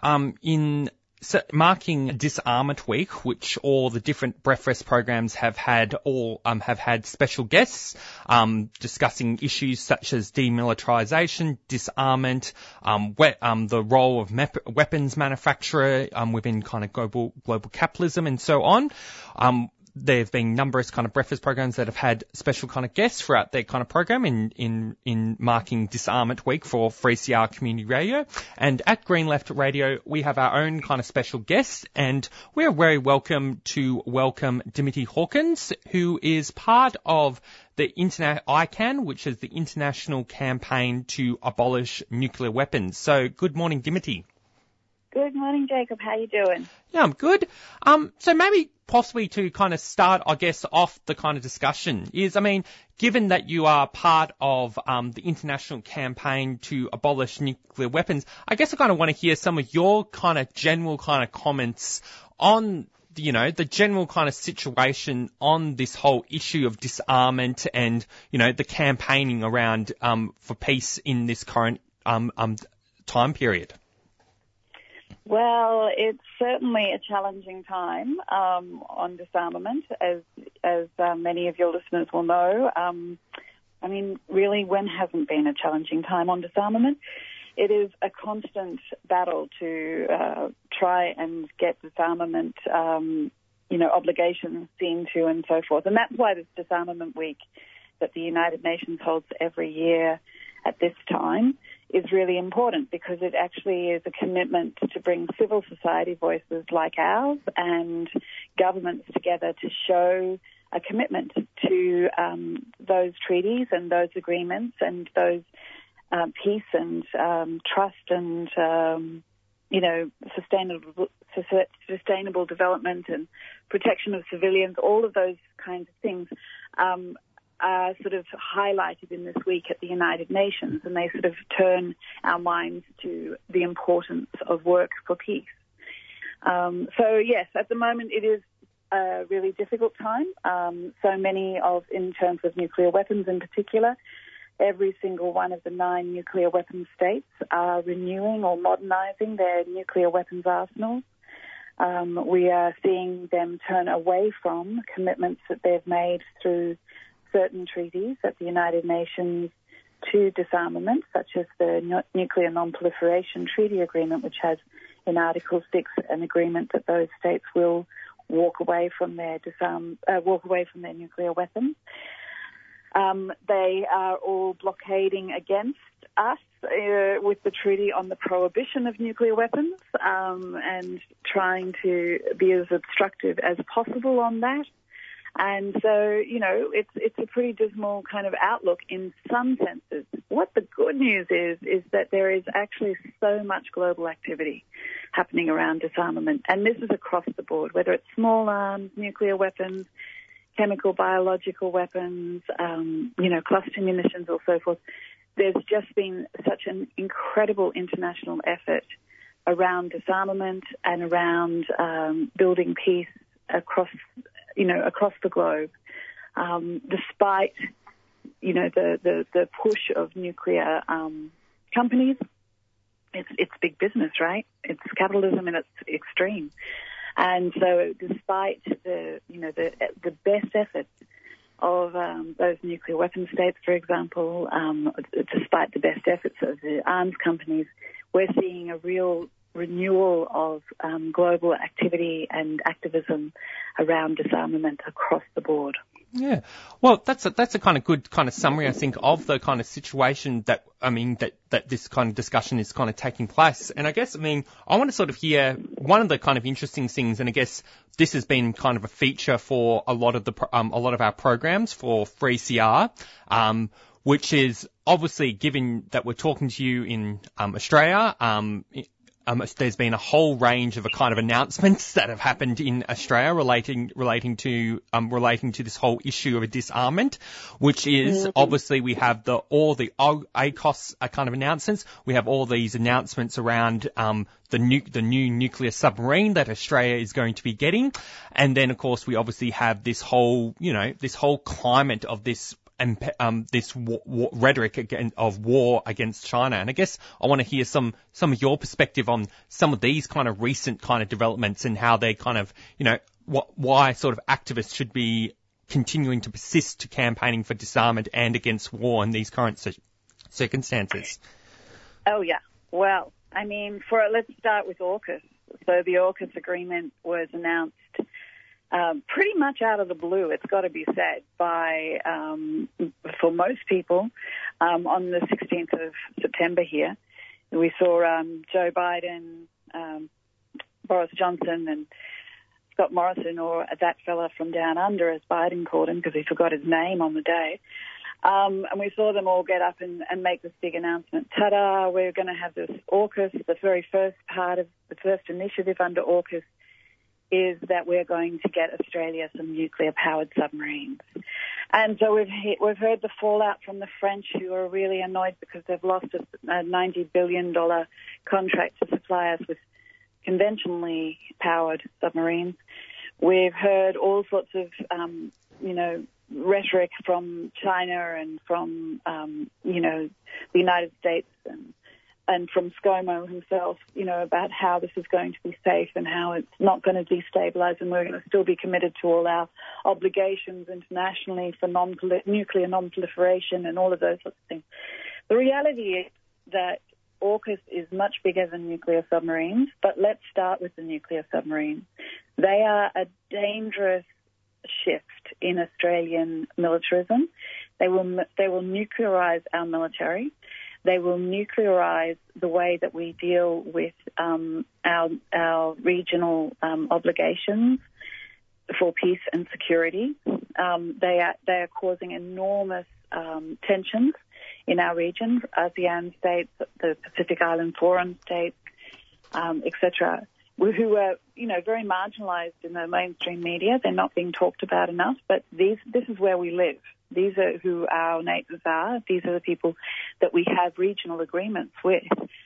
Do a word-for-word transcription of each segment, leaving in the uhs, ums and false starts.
um, in So marking Disarmament Week, which all the different breakfast programs have had, all um, have had special guests um, discussing issues such as demilitarization, disarmament, um, we- um, the role of mep- weapons manufacturer um, within kind of global global capitalism and so on. Um, There have been numerous kind of breakfast programs that have had special kind of guests throughout their kind of program in, in, in marking Disarmament Week for three C R Community Radio. And at Green Left Radio, we have our own kind of special guests, and we're very welcome to welcome Dimity Hawkins, who is part of the Interna- I CAN, which is the International Campaign to Abolish Nuclear Weapons. So good morning, Dimity. Good morning, Jacob. How you doing? Yeah, I'm good. Um, so maybe possibly to kind of start, I guess, off the kind of discussion is, I mean, given that you are part of um, the international campaign to abolish nuclear weapons, I guess I kind of want to hear some of your kind of general kind of comments on, you know, the general kind of situation on this whole issue of disarmament and, you know, the campaigning around um, for peace in this current um, um, time period. Well, it's certainly a challenging time um, on disarmament, as as uh, many of your listeners will know. Um, I mean, really, when hasn't been a challenging time on disarmament? It is a constant battle to uh, try and get disarmament, um, you know, obligations seen to and so forth. And that's why this Disarmament Week that the United Nations holds every year at this time is really important, because it actually is a commitment to bring civil society voices like ours and governments together to show a commitment to um, those treaties and those agreements and those uh, peace and um, trust and, um, you know, sustainable, sustainable development and protection of civilians, all of those kinds of things. Um, are sort of highlighted in this week at the United Nations, and they sort of turn our minds to the importance of work for peace. Um, so, yes, at the moment it is a really difficult time. Um, so many of, in terms of nuclear weapons in particular, every single one of the nine nuclear weapons states are renewing or modernizing their nuclear weapons arsenals. Um, we are seeing them turn away from commitments that they've made through certain treaties at the United Nations to disarmament, such as the Nuclear Non-Proliferation Treaty Agreement, which has in Article six an agreement that those states will walk away from their disarm, uh, walk away from their nuclear weapons. Um, they are all blockading against us uh, with the Treaty on the Prohibition of Nuclear Weapons, um, and trying to be as obstructive as possible on that. And so, you know, it's it's a pretty dismal kind of outlook in some senses. What the good news is, is that there is actually so much global activity happening around disarmament. And this is across the board, whether it's small arms, nuclear weapons, chemical, biological weapons, um, you know, cluster munitions or so forth. There's just been such an incredible international effort around disarmament and around um, building peace across you know, across the globe, um, despite, you know, the, the, the push of nuclear um, companies. It's, it's big business, right? It's capitalism in its extreme. And so despite the, you know, the, the best efforts of um, those nuclear weapon states, for example, um, despite the best efforts of the arms companies, we're seeing a real renewal of um, global activity and activism around disarmament across the board. Yeah. Well, that's a, that's a kind of good kind of summary, I think, of the kind of situation that, I mean, that, that this kind of discussion is kind of taking place. And I guess, I mean, I want to sort of hear one of the kind of interesting things, and I guess this has been kind of a feature for a lot of the, um, a lot of our programs for three C R, um, which is obviously, given that we're talking to you in, um, Australia, um, Um, there's been a whole range of a kind of announcements that have happened in Australia relating relating to um, relating to this whole issue of a disarmament, which is mm-hmm. obviously we have the all the A C O S kind of announcements. We have all these announcements around um, the nu- the new nuclear submarine that Australia is going to be getting, and then of course we obviously have this whole you know this whole climate of this and um, this war, war, rhetoric again, of war against China. And I guess I want to hear some some of your perspective on some of these kind of recent kind of developments and how they kind of, you know, what, why sort of activists should be continuing to persist to campaigning for disarmament and against war in these current cir- circumstances. Oh, yeah. Well, I mean, for let's start with AUKUS. So the AUKUS agreement was announced um, pretty much out of the blue, it's got to be said, by, um, for most people, um, on the sixteenth of September here. We saw um, Joe Biden, um, Boris Johnson and Scott Morrison, or that fella from down under, as Biden called him, because he forgot his name on the day. Um, and we saw them all get up and, and make this big announcement. Ta-da, we're going to have this AUKUS. The very first part of the first initiative under AUKUS is that we're going to get Australia some nuclear-powered submarines. And so we've he- we've heard the fallout from the French, who are really annoyed because they've lost a, a ninety billion dollars contract to supply us with conventionally powered submarines. We've heard all sorts of, um, you know, rhetoric from China and from, um, you know, the United States and, and from ScoMo himself, you know, about how this is going to be safe and how it's not going to destabilize, and we're going to still be committed to all our obligations internationally for non nuclear non-proliferation and all of those sorts of things. The reality is that AUKUS is much bigger than nuclear submarines, but let's start with the nuclear submarines. They are a dangerous shift in Australian militarism. They will they will nuclearize our military. They will nuclearize the way that we deal with um, our our regional um, obligations for peace and security. Um, they are they are causing enormous um, tensions in our region, ASEAN states, the Pacific Island Forum states, um, et cetera, who are, you know, very marginalised in the mainstream media. They're not being talked about enough, but these, this is where we live. These are who our neighbours are. These are the people that we have regional agreements with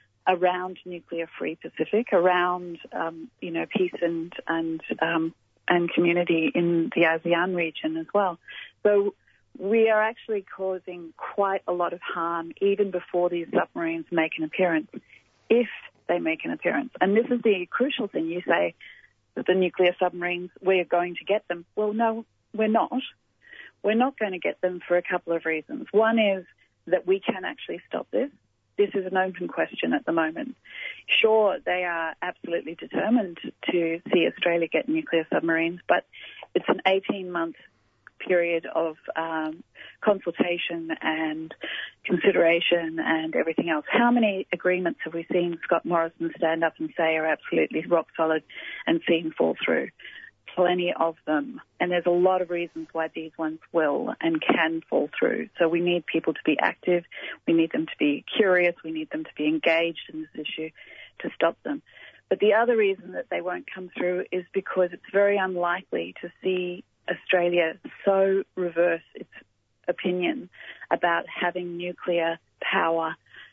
around nuclear-free Pacific, around, um, you know, peace and and um, and community in the ASEAN region as well. So we are actually causing quite a lot of harm even before these submarines make an appearance, if they make an appearance. And this is the crucial thing. You say that the nuclear submarines, we're going to get them. Well, no, we're not. We're not going to get them for a couple of reasons. One is that we can actually stop this. This is an open question at the moment. Sure, they are absolutely determined to see Australia get nuclear submarines, but it's an eighteen-month period of um, consultation and consideration and everything else. How many agreements have we seen Scott Morrison stand up and say are absolutely rock solid and seen fall through? Plenty of them. And there's a lot of reasons why these ones will and can fall through. So we need people to be active. We need them to be curious. We need them to be engaged in this issue to stop them. But the other reason that they won't come through is because it's very unlikely to see Australia so reverse its opinion about having nuclear power,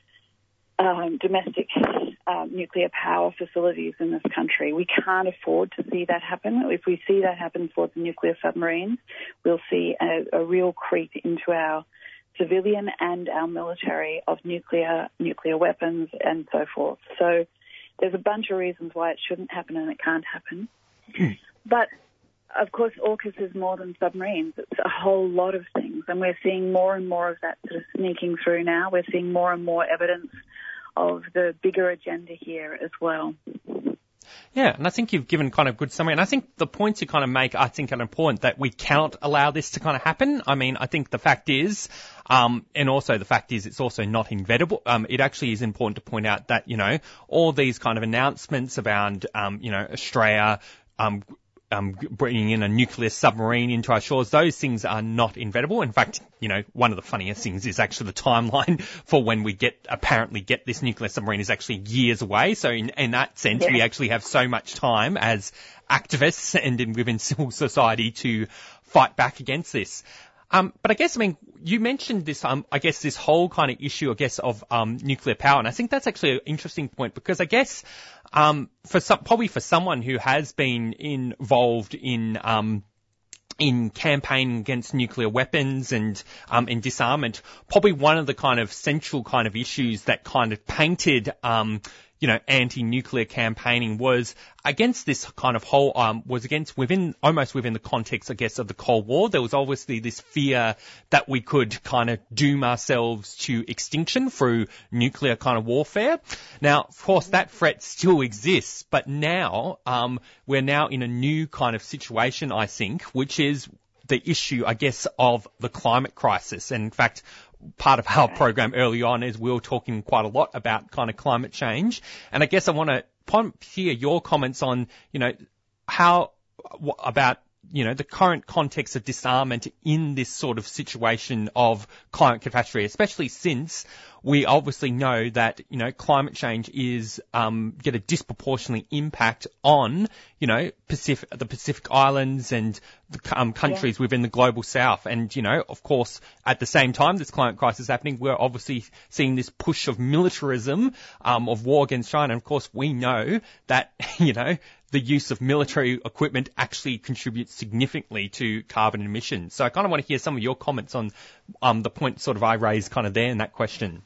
um, domestic um, nuclear power facilities in this country. We can't afford to see that happen. If we see that happen for the nuclear submarines, we'll see a, a real creep into our civilian and our military of nuclear nuclear weapons and so forth. So there's a bunch of reasons why it shouldn't happen and it can't happen. But of course, AUKUS is more than submarines. It's a whole lot of things, and we're seeing more and more of that sort of sneaking through now. We're seeing more and more evidence of the bigger agenda here as well. Yeah, and I think you've given kind of good summary, and I think the points you kind of make, I think, are important, that we cannot allow this to kind of happen. I mean, I think the fact is, um, and also the fact is it's also not inevitable. Um, it actually is important to point out that, you know, all these kind of announcements around, um, you know, Australia, um, Um, bringing in a nuclear submarine into our shores, those things are not inevitable. In fact, you know, one of the funniest things is actually the timeline for when we get, apparently get this nuclear submarine is actually years away. So in, in that sense, yeah. we actually have so much time as activists and in, within civil society to fight back against this. Um, but I guess, I mean, you mentioned this, um, I guess this whole kind of issue, I guess, of, um, nuclear power. And I think that's actually an interesting point because I guess, um, for some, probably for someone who has been involved in, um, in campaigning against nuclear weapons and um, in disarmament, probably one of the kind of central kind of issues that kind of painted, um, you know, anti-nuclear campaigning was against this kind of whole, um, was against within, almost within the context, I guess, of the Cold War. There was obviously this fear that we could kind of doom ourselves to extinction through nuclear kind of warfare. Now, of course, that threat still exists, but now, um, we're now in a new kind of situation, I think, which is the issue, I guess, of the climate crisis. And in fact, part of our program early on is we were talking quite a lot about kind of climate change. And I guess I want to hear your comments on, you know, how, about, you know, the current context of disarmament in this sort of situation of climate catastrophe, especially since we obviously know that, you know, climate change is, um, get a disproportionate impact on, you know, Pacific, the Pacific Islands and the um, countries yeah. within the global south. And, you know, of course, at the same time this climate crisis is happening, we're obviously seeing this push of militarism, um, of war against China. And of course, we know that, you know, the use of military equipment actually contributes significantly to carbon emissions. So I kind of want to hear some of your comments on um, the point sort of I raised kind of there in that question.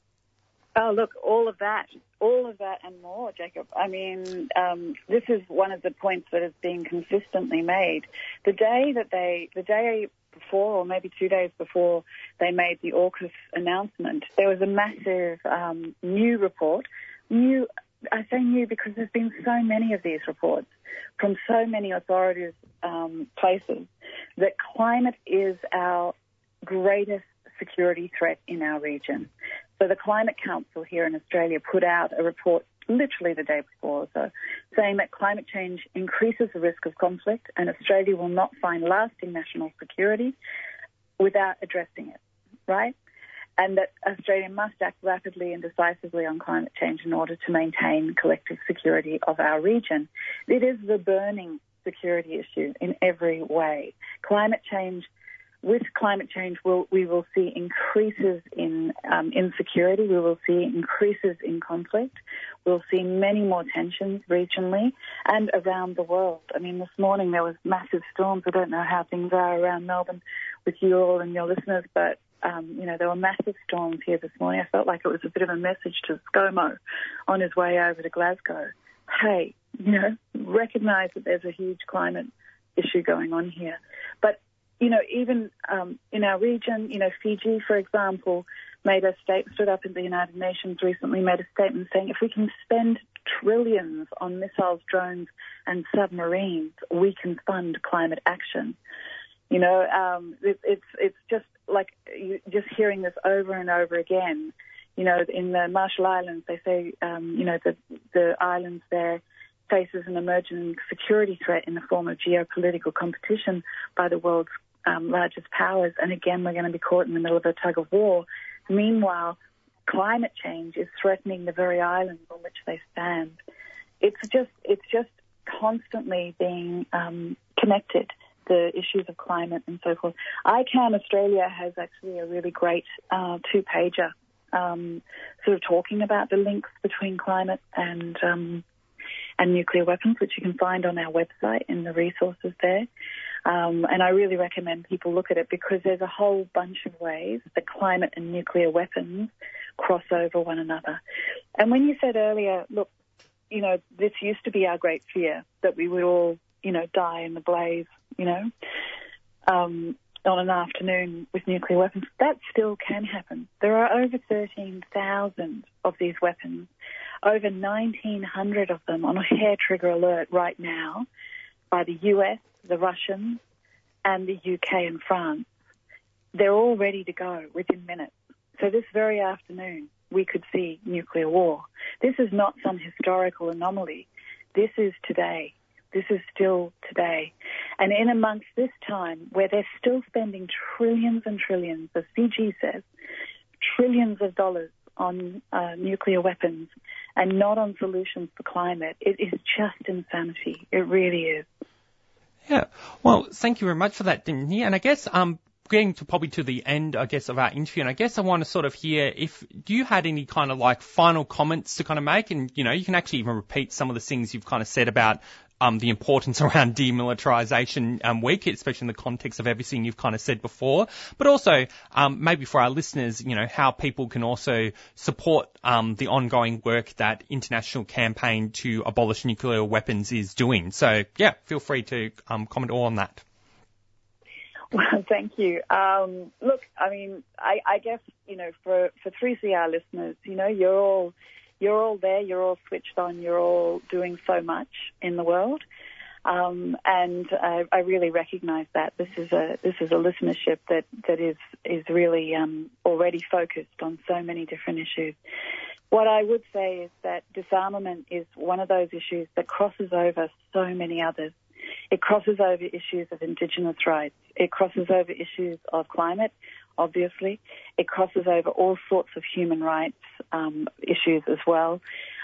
Oh, look, all of that, all of that and more, Jacob. I mean, um, this is one of the points that is being consistently made. The day that they, the day before, or maybe two days before they made the AUKUS announcement, there was a massive um, new report, new I say new because there's been so many of these reports from so many authorities, um, places, that climate is our greatest security threat in our region. So the Climate Council here in Australia put out a report literally the day before, so saying that climate change increases the risk of conflict and Australia will not find lasting national security without addressing it, right? And that Australia must act rapidly and decisively on climate change in order to maintain collective security of our region. It is the burning security issue in every way. Climate change, with climate change, we'll, we will see increases in um, insecurity. We will see increases in conflict. We'll see many more tensions regionally and around the world. I mean, this morning there was massive storms. I don't know how things are around Melbourne with you all and your listeners, but Um, you know, there were massive storms here this morning. I felt like it was a bit of a message to ScoMo on his way over to Glasgow. Hey, you know, recognise that there's a huge climate issue going on here. But, you know, even um, in our region, you know, Fiji, for example, made a statement, stood up in the United Nations recently, made a statement saying if we can spend trillions on missiles, drones and submarines, we can fund climate action. You know, um, it, it's it's just like you, just hearing this over and over again. You know, in the Marshall Islands, they say, um, you know, the the islands there faces an emerging security threat in the form of geopolitical competition by the world's um, largest powers. And again, we're going to be caught in the middle of a tug of war. Meanwhile, climate change is threatening the very islands on which they stand. It's just it's just constantly being um, connected. The issues of climate and so forth. I CAN Australia has actually a really great uh, two-pager um, sort of talking about the links between climate and um, and nuclear weapons, which you can find on our website in the resources there. Um, and I really recommend people look at it because there's a whole bunch of ways that climate and nuclear weapons cross over one another. And when you said earlier, look, you know, this used to be our great fear, that we would all, you know, die in the blaze, you know, um, on an afternoon with nuclear weapons. That still can happen. There are over thirteen thousand of these weapons, over nineteen hundred of them on a hair trigger alert right now by the U S, the Russians, and the U K and France. They're all ready to go within minutes. So this very afternoon, we could see nuclear war. This is not some historical anomaly. This is today. This is still today. And in amongst this time where they're still spending trillions and trillions, as Fiji says, trillions of dollars on uh, nuclear weapons and not on solutions for climate, it is just insanity. It really is. Yeah. Well, thank you very much for that, Dimni. And I guess um, getting to probably to the end, I guess, of our interview, and I guess I want to sort of hear if, do you had any kind of like final comments to kind of make? And, you know, you can actually even repeat some of the things you've kind of said about Um, the importance around demilitarisation um, week, especially in the context of everything you've kind of said before, but also um, maybe for our listeners, you know, how people can also support um, the ongoing work that International Campaign to Abolish Nuclear Weapons is doing. So, yeah, feel free to um, comment all on that. Well, thank you. Um, look, I mean, I, I guess, you know, for, for three C R listeners, you know, you're all You're all there, you're all switched on, you're all doing so much in the world. Um, and uh, I really recognise that. This is a this is a listenership that, that is, is really um, already focused on so many different issues. What I would say is that disarmament is one of those issues that crosses over so many others. It crosses over issues of Indigenous rights. It crosses over issues of climate, obviously. It crosses over all sorts of human rights um, issues as well.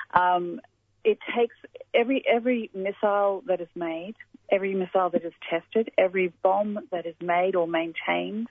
Um, it takes every every missile that is made, every missile that is tested, every bomb that is made or maintained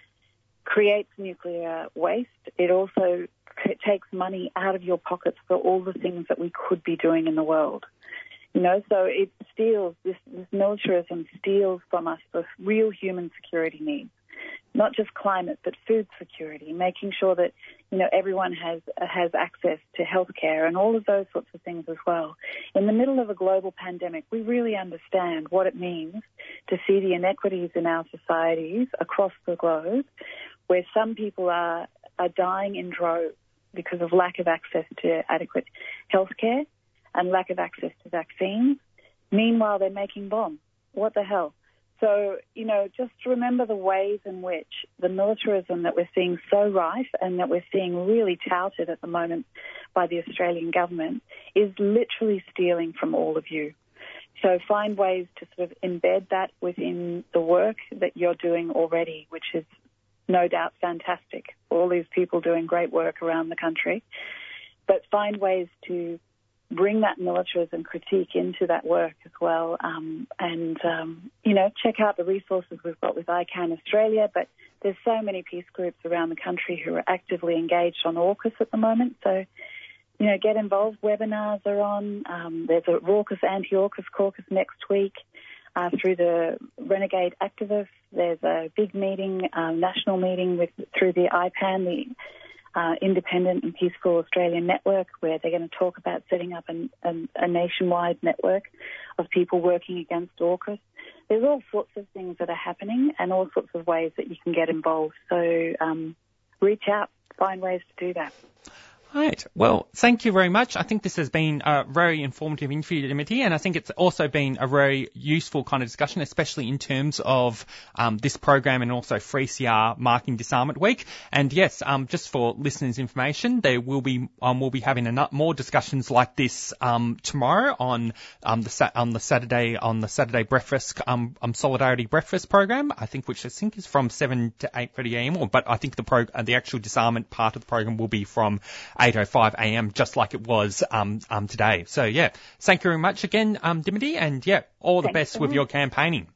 creates nuclear waste. It also c- takes money out of your pockets for all the things that we could be doing in the world. You know, so it steals, this, this militarism steals from us the real human security needs, not just climate, but food security, making sure that, you know, everyone has has access to healthcare and all of those sorts of things as well. In the middle of a global pandemic, we really understand what it means to see the inequities in our societies across the globe, where some people are, are dying in droves because of lack of access to adequate healthcare and lack of access to vaccines. Meanwhile, they're making bombs. What the hell? So, you know, just remember the ways in which the militarism that we're seeing so rife and that we're seeing really touted at the moment by the Australian government is literally stealing from all of you. So find ways to sort of embed that within the work that you're doing already, which is no doubt fantastic. All these people doing great work around the country. But find ways to bring that militarism critique into that work as well, um, and, um, you know, check out the resources we've got with I CAN Australia, but there's so many peace groups around the country who are actively engaged on AUKUS at the moment, so, you know, get involved. Webinars are on. Um, there's a raucous anti-AUKUS caucus next week uh, through the Renegade Activists. There's a big meeting, um, national meeting with through the I PAN, the Uh, Independent and Peaceful Australian Network, where they're going to talk about setting up an, an, a nationwide network of people working against AUKUS. There's all sorts of things that are happening and all sorts of ways that you can get involved. So um, reach out, find ways to do that. Right. Well, thank you very much. I think this has been a very informative interview, Dimity, and I think it's also been a very useful kind of discussion, especially in terms of um, this program and also three C R marking Disarmament Week. And yes, um, just for listeners' information, there will be um, we'll be having a, more discussions like this um, tomorrow on um, the sa- on the Saturday on the Saturday breakfast um, um Solidarity Breakfast program. I think which I think is from seven to eight thirty a.m. Or but I think the pro uh, the actual disarmament part of the program will be from eight oh five a.m. just like it was um, um, today. So, yeah, thank you very much again, um, Dimity, and, yeah, all the Thanks best with your campaigning.